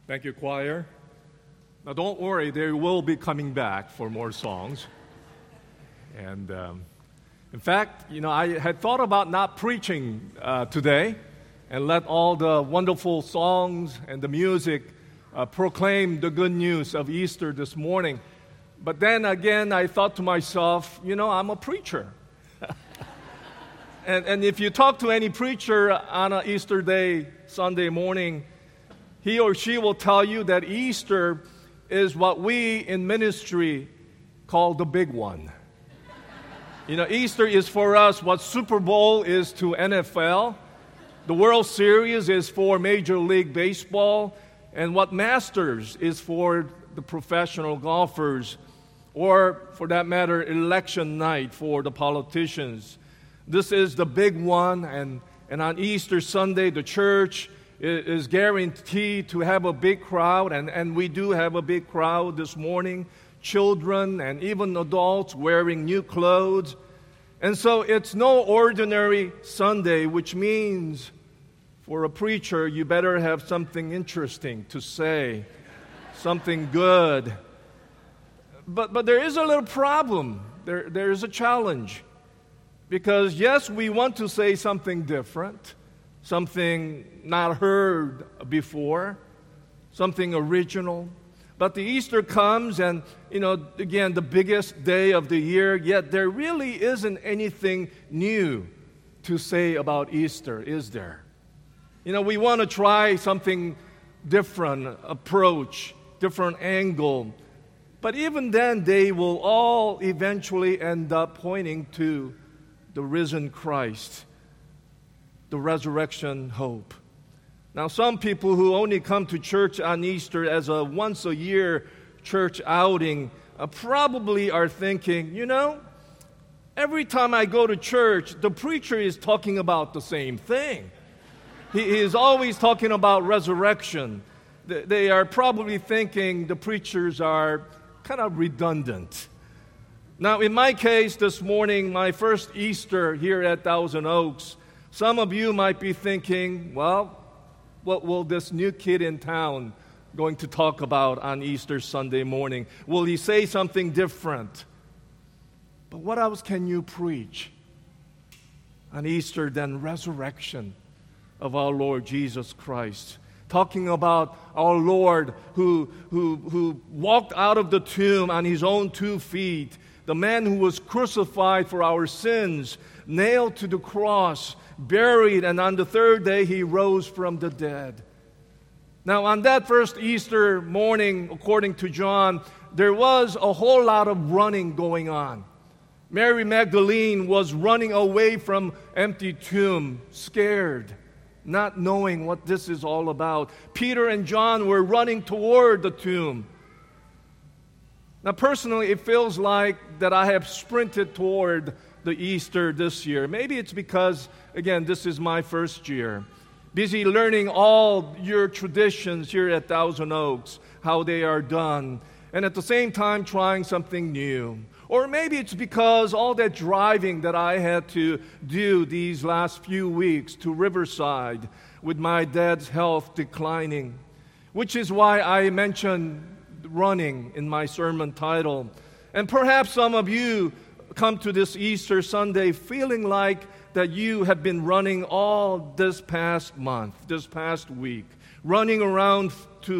Thank you, choir. Now, don't worry, they will be coming back for more songs. And in fact, I had thought about not preaching today and let all the wonderful songs and the music proclaim the good news of Easter this morning. But then again, I thought to myself, I'm a preacher. and if you talk to any preacher on an Easter day, Sunday morning, he or she will tell you that Easter is what we in ministry call the big one. Easter is for us what Super Bowl is to NFL, the World Series is for Major League Baseball, and what Masters is for the professional golfers, or for that matter, election night for the politicians. This is the big one, and on Easter Sunday, the church is guaranteed to have a big crowd, and we do have a big crowd this morning, children and even adults wearing new clothes. And so it's no ordinary Sunday, which means for a preacher, you better have something interesting to say, something good. But there is a little problem. There is a challenge. Because yes, we want to say something different, something not heard before, something original. But the Easter comes and, again, the biggest day of the year, yet there really isn't anything new to say about Easter, is there? We want to try something different approach, different angle. But even then, they will all eventually end up pointing to the risen Christ, the resurrection hope. Now, some people who only come to church on Easter as a once-a-year church outing probably are thinking, every time I go to church, the preacher is talking about the same thing. He is always talking about resurrection. They are probably thinking the preachers are kind of redundant. Now, in my case this morning, my first Easter here at Thousand Oaks, some of you might be thinking, well, what will this new kid in town going to talk about on Easter Sunday morning? Will he say something different? But what else can you preach on Easter than resurrection of our Lord Jesus Christ? Talking about our Lord who walked out of the tomb on his own 2 feet, the man who was crucified for our sins, nailed to the cross, buried, and on the third day he rose from the dead. Now, on that first Easter morning, according to John, there was a whole lot of running going on. Mary Magdalene was running away from empty tomb, scared, not knowing what this is all about. Peter and John were running toward the tomb. Now, personally, it feels like that I have sprinted toward the Easter this year. Maybe it's because, again, this is my first year. Busy learning all your traditions here at Thousand Oaks, how they are done, and at the same time trying something new. Or maybe it's because all that driving that I had to do these last few weeks to Riverside with my dad's health declining, which is why I mentioned running in my sermon title. And perhaps some of you come to this Easter Sunday feeling like that you have been running all this past month, this past week, running around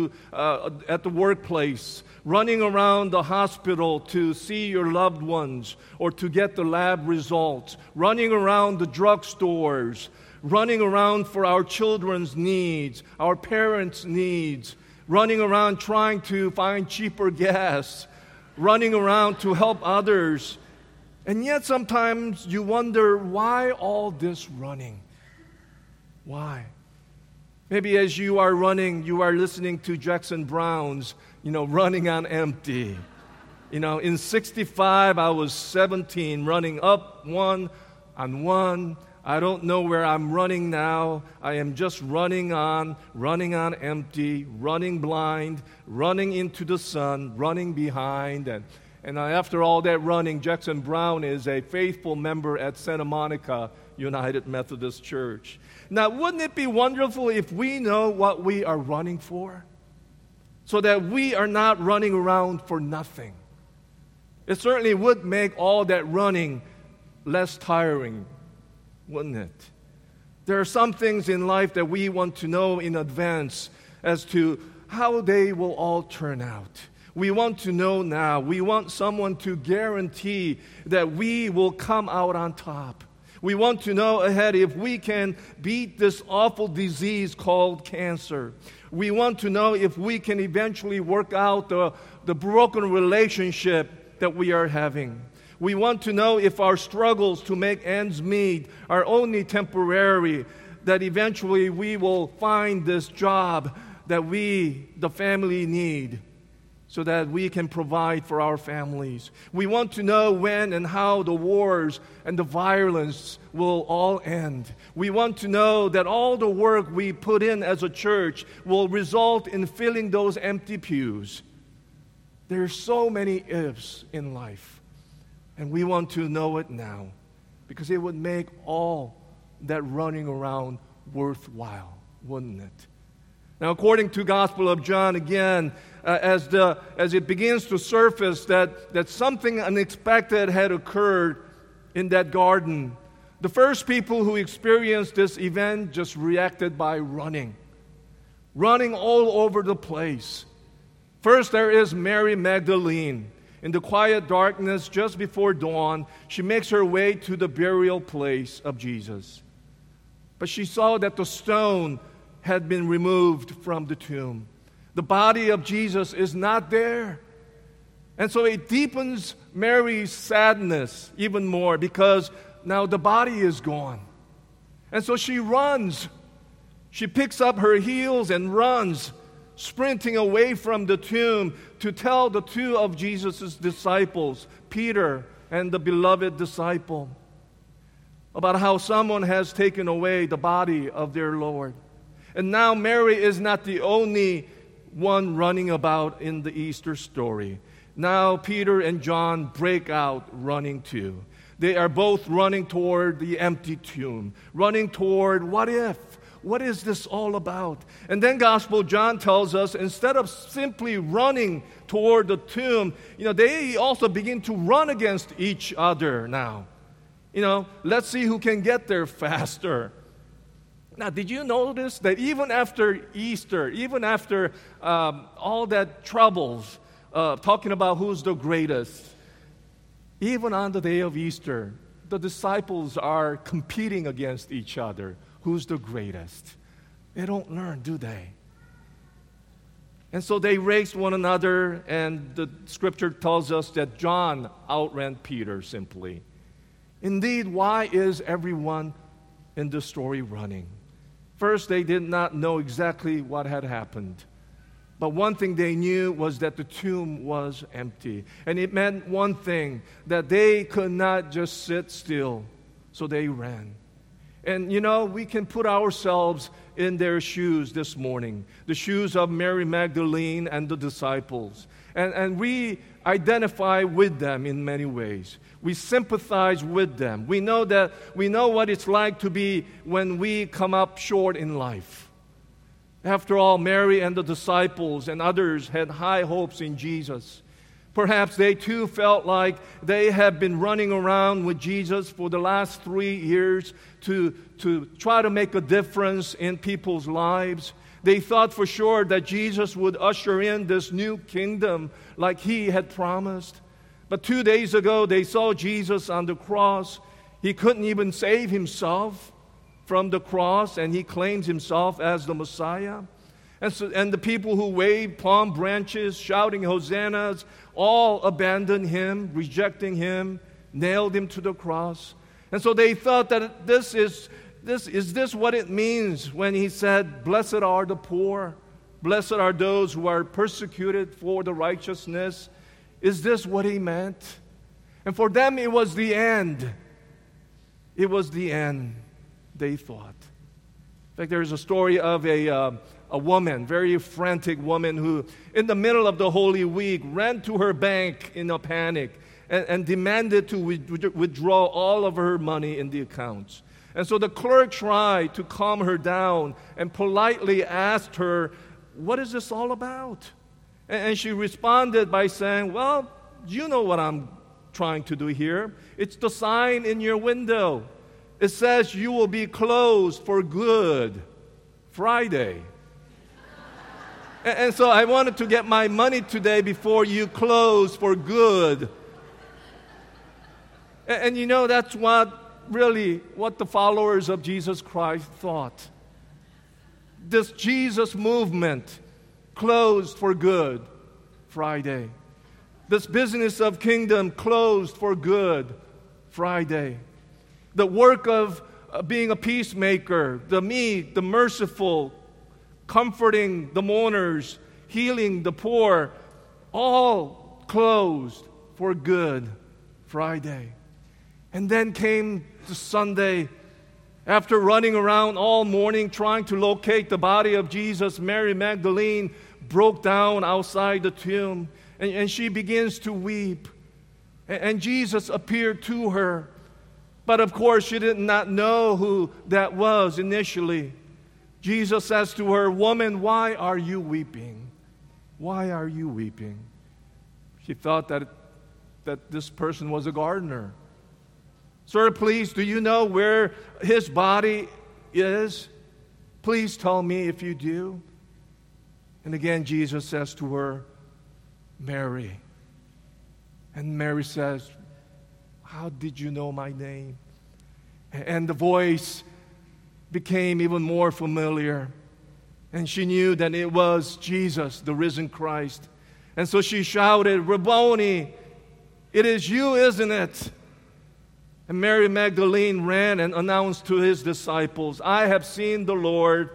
at the workplace, running around the hospital to see your loved ones or to get the lab results, running around the drugstores, running around for our children's needs, our parents' needs, running around trying to find cheaper gas, running around to help others. And yet sometimes you wonder, why all this running? Why? Maybe as you are running, you are listening to Jackson Browne's, Running on Empty. In 65, I was 17, running up one on one. I don't know where I'm running now. I am just running on empty, running blind, running into the sun, running behind. And after all that running, Jackson Browne is a faithful member at Santa Monica United Methodist Church. Now, wouldn't it be wonderful if we know what we are running for? so that we are not running around for nothing. It certainly would make all that running less tiring, wouldn't it? There are some things in life that we want to know in advance as to how they will all turn out. We want to know now. We want someone to guarantee that we will come out on top. We want to know ahead if we can beat this awful disease called cancer. We want to know if we can eventually work out the broken relationship that we are having. We want to know if our struggles to make ends meet are only temporary, that eventually we will find this job that we, the family, need, so that we can provide for our families. We want to know when and how the wars and the violence will all end. We want to know that all the work we put in as a church will result in filling those empty pews. There are so many ifs in life, and we want to know it now, because it would make all that running around worthwhile, wouldn't it? Now, according to Gospel of John, again, as it begins to surface that something unexpected had occurred in that garden, the first people who experienced this event just reacted by running all over the place. First, there is Mary Magdalene. In the quiet darkness just before dawn, she makes her way to the burial place of Jesus. But she saw that the stone had been removed from the tomb. The body of Jesus is not there. And so it deepens Mary's sadness even more, because now the body is gone. And so she runs. She picks up her heels and runs, sprinting away from the tomb to tell the two of Jesus' disciples, Peter and the beloved disciple, about how someone has taken away the body of their Lord. And now Mary is not the only one running about in the Easter story. Now Peter and John break out running too. They are both running toward the empty tomb, running toward what if? What is this all about? And then Gospel John tells us, instead of simply running toward the tomb, they also begin to run against each other now. Let's see who can get there faster. Now, did you notice that even after Easter, even after all that troubles, talking about who's the greatest, even on the day of Easter, the disciples are competing against each other. Who's the greatest? They don't learn, do they? And so they race one another, and the scripture tells us that John outran Peter simply. Indeed, why is everyone in the story running? First, they did not know exactly what had happened. But one thing they knew was that the tomb was empty. And it meant one thing, that they could not just sit still. So they ran. And we can put ourselves in their shoes this morning, the shoes of Mary Magdalene and the disciples. And we identify with them in many ways. We sympathize with them. We know what it's like to be when we come up short in life. After all, Mary and the disciples and others had high hopes in Jesus. Perhaps they too felt like they had been running around with Jesus for the last 3 years to try to make a difference in people's lives. They thought for sure that Jesus would usher in this new kingdom like he had promised. But 2 days ago, they saw Jesus on the cross. He couldn't even save himself from the cross, and he claims himself as the Messiah. And the people who waved palm branches, shouting hosannas, all abandoned him, rejecting him, nailed him to the cross. And so they thought that this is what it means when he said, "Blessed are the poor, blessed are those who are persecuted for the righteousness." Is this what he meant? And for them it was the end. It was the end, they thought. In fact, there's a story of a woman, very frantic woman, who in the middle of the Holy Week ran to her bank in a panic and demanded to withdraw all of her money in the accounts. And so the clerk tried to calm her down and politely asked her, "What is this all about?" And she responded by saying, well, you know what I'm trying to do here. It's the sign in your window. It says you will be closed for good Friday. And so I wanted to get my money today before you close for good. And you know, that's what the followers of Jesus Christ thought. This Jesus movement closed for good Friday. This business of kingdom closed for good Friday. The work of being a peacemaker, the meek, the merciful, comforting the mourners, healing the poor, all closed for good Friday. And then came the Sunday. After running around all morning trying to locate the body of Jesus, Mary Magdalene broke down outside the tomb, and she begins to weep. And Jesus appeared to her. But of course, she did not know who that was initially. Jesus says to her, "Woman, why are you weeping? Why are you weeping?" She thought that this person was a gardener. "Sir, please, do you know where his body is? Please tell me if you do." And again, Jesus says to her, "Mary." And Mary says, "How did you know my name?" And the voice became even more familiar. And she knew that it was Jesus, the risen Christ. And so she shouted, "Rabboni, it is you, isn't it?" And Mary Magdalene ran and announced to his disciples, "I have seen the Lord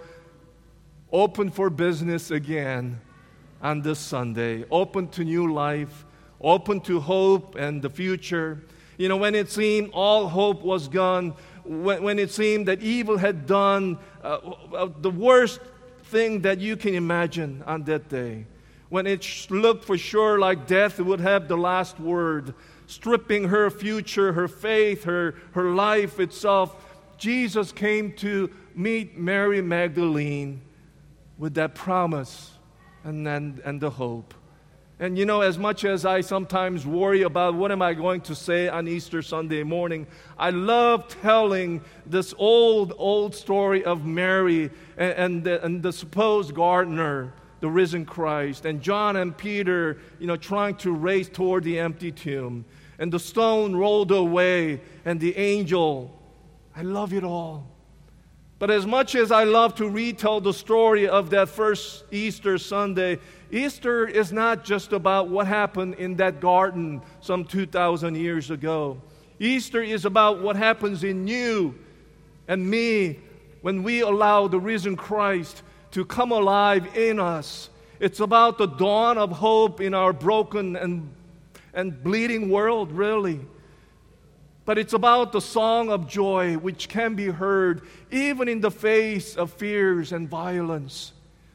open for business again on this Sunday, open to new life, open to hope and the future." You know, when it seemed all hope was gone, when it seemed that evil had done the worst thing that you can imagine on that day, when it looked for sure like death would have the last word, stripping her future, her faith, her life itself, Jesus came to meet Mary Magdalene with that promise and the hope. And you know, as much as I sometimes worry about what am I going to say on Easter Sunday morning, I love telling this old story of Mary and the supposed gardener, the risen Christ, and John and Peter, you know, trying to race toward the empty tomb. And the stone rolled away, and the angel. I love it all. But as much as I love to retell the story of that first Easter Sunday, Easter is not just about what happened in that garden some 2,000 years ago. Easter is about what happens in you and me when we allow the risen Christ to come alive in us. It's about the dawn of hope in our broken and bleeding world, really. But it's about the song of joy which can be heard even in the face of fears and violence,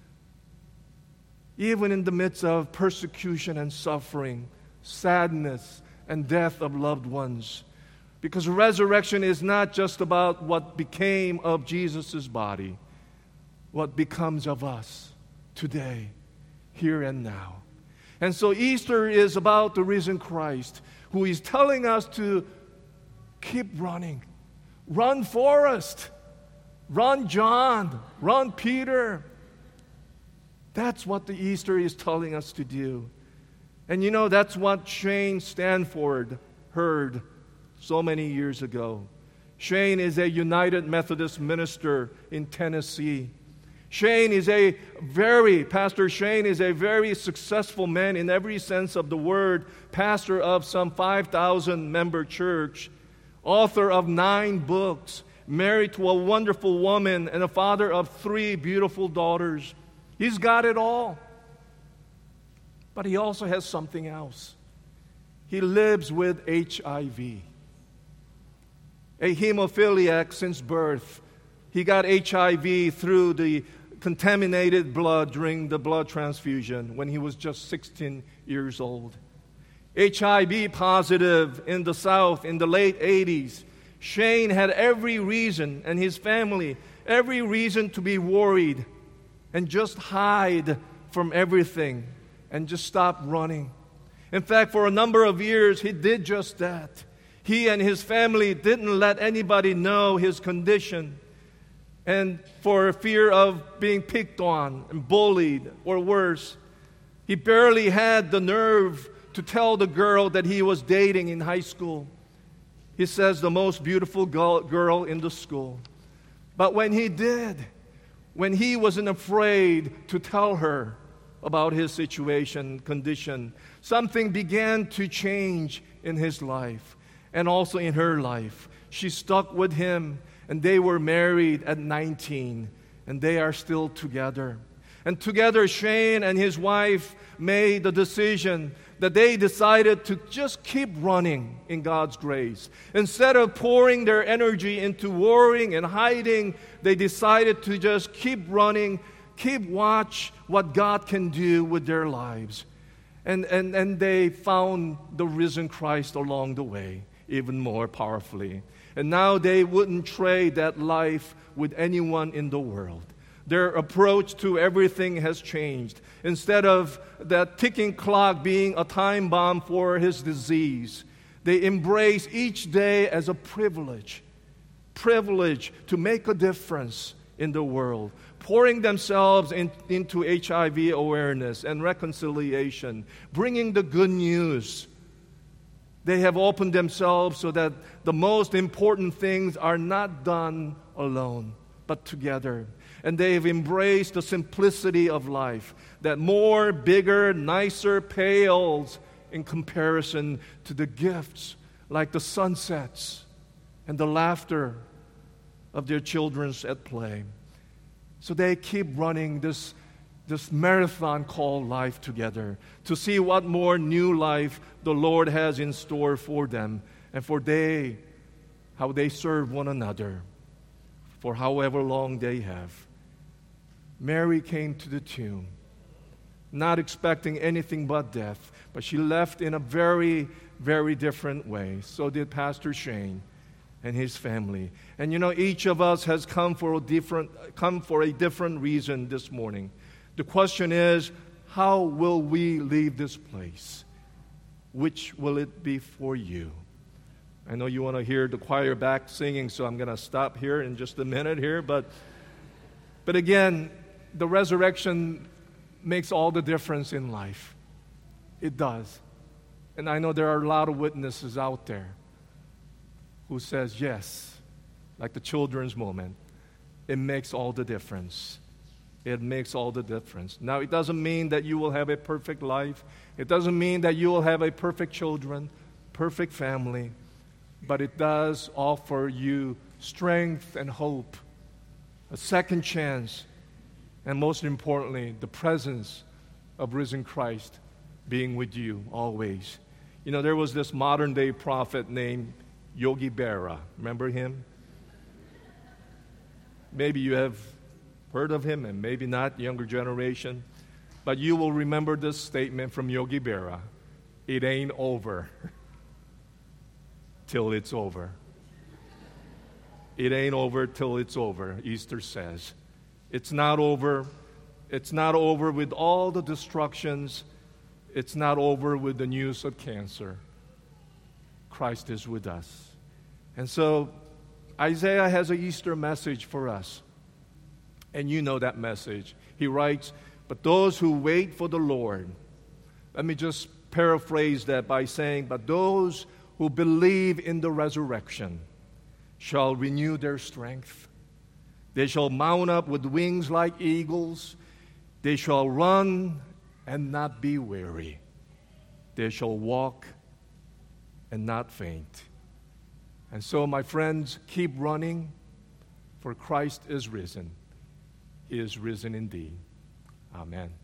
even in the midst of persecution and suffering, sadness and death of loved ones. Because resurrection is not just about what became of Jesus' body, what becomes of us today, here and now. And so Easter is about the risen Christ who is telling us to keep running. Run, Forrest. Run, John. Run, Peter. That's what the Easter is telling us to do. And you know, that's what Shane Stanford heard so many years ago. Shane is a United Methodist minister in Tennessee. Pastor Shane is a very successful man in every sense of the word, pastor of some 5,000 member church, author of 9 books, married to a wonderful woman, and a father of 3 beautiful daughters. He's got it all. But he also has something else. He lives with HIV. A hemophiliac since birth. He got HIV through the contaminated blood during the blood transfusion when he was just 16 years old. HIV positive in the South in the late 80s. Shane had every reason, and his family, every reason to be worried and just hide from everything. and just stop running. In fact, for a number of years, he did just that. He and his family didn't let anybody know his condition, and for fear of being picked on and bullied or worse, he barely had the nerve to tell the girl that he was dating in high school. He says the most beautiful girl in the school. But when he did, when he wasn't afraid to tell her about his situation, condition, something began to change in his life and also in her life. She stuck with him, and they were married at 19, and they are still together. And together, Shane and his wife made the decision that they decided to just keep running in God's grace. Instead of pouring their energy into worrying and hiding, they decided to just keep running, keep watch what God can do with their lives. And they found the risen Christ along the way, even more powerfully. And now they wouldn't trade that life with anyone in the world. Their approach to everything has changed. Instead of that ticking clock being a time bomb for his disease, they embrace each day as a privilege to make a difference in the world, pouring themselves into HIV awareness and reconciliation, bringing the good news. They have opened themselves so that the most important things are not done alone, but together. And they have embraced the simplicity of life, that more, bigger, nicer pales in comparison to the gifts like the sunsets and the laughter of their children at play. So they keep running this marathon called life together to see what more new life the Lord has in store for them and for how they serve one another for however long they have. Mary came to the tomb, not expecting anything but death, but she left in a very, very different way. So did Pastor Shane and his family. And each of us has come for a different reason this morning. The question is, how will we leave this place? Which will it be for you? I know you want to hear the choir back singing, so I'm going to stop here in just a minute here. But again, the resurrection makes all the difference in life. It does. And I know there are a lot of witnesses out there who says, yes, like the children's moment, it makes all the difference. It makes all the difference. Now, it doesn't mean that you will have a perfect life. It doesn't mean that you will have a perfect children, perfect family. But it does offer you strength and hope, a second chance, and most importantly, the presence of risen Christ being with you always. There was this modern-day prophet named Yogi Berra. Remember him? Maybe you have heard of him, and maybe not, younger generation. But you will remember this statement from Yogi Berra. It ain't over till it's over. It ain't over till it's over, Easter says. It's not over. It's not over with all the destructions. It's not over with the news of cancer. Christ is with us. And so Isaiah has an Easter message for us. And you know that message. He writes, but those who wait for the Lord, let me just paraphrase that by saying, but those who believe in the resurrection shall renew their strength. They shall mount up with wings like eagles. They shall run and not be weary. They shall walk and not faint. And so, my friends, keep running, for Christ is risen. He is risen indeed. Amen.